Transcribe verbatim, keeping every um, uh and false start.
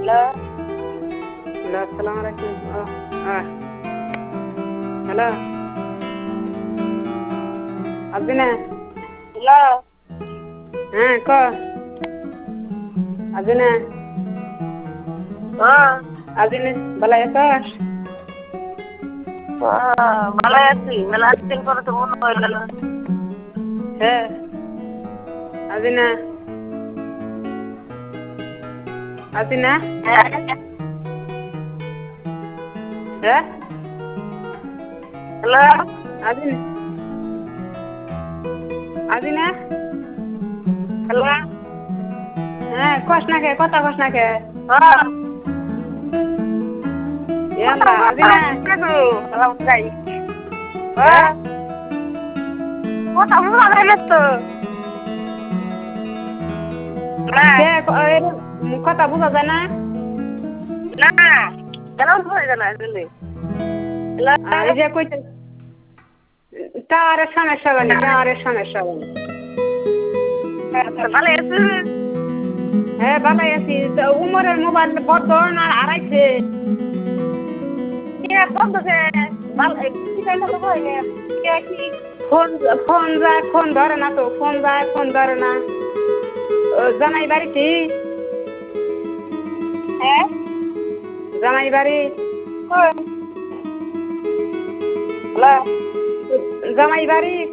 Hello hello আসসালামু আলাইকুম। ও হ্যাঁ হ্যালো আবিনা হ্যালো হ্যাঁ ক আবিনা হ্যাঁ আবিনা ভালো আছিস? ভালো আছি ভালো আছি পরে তো মনে হইল না। হ্যাঁ আবিনা আবিনা হ্যাঁ হ্যাঁ হ্যালো আবিনা আবিনা হ্যালো হ্যাঁ কস না কে কথা কস না কে হ্যাঁ এমরা আবিনা যাই হ্যাঁ হ্যাঁ কথা বলা যায় না তো কে ক- এরম কথা বোঝা যায় না? না কেন হয়ে যায় না বুঝলি আর এই যে কইতে টাওয়ারের সমস্যা বলে টাওয়ারের সমস্যা বলে ভালো আছি হ্যাঁ ভালো আছি তো উমরের মোবাইল বর্তমান আর হারাইছে কে ফোন দিছে ভালো কি কাজ করতে হইলে কে কি ফোন ফোন যায় ফোন ধরে না তো ফোন যায় ফোন ধরে না ও, জামাই বাড়িতে হ্যাঁ জামাই বাড়ি হ্যালো জামাই বাড়ি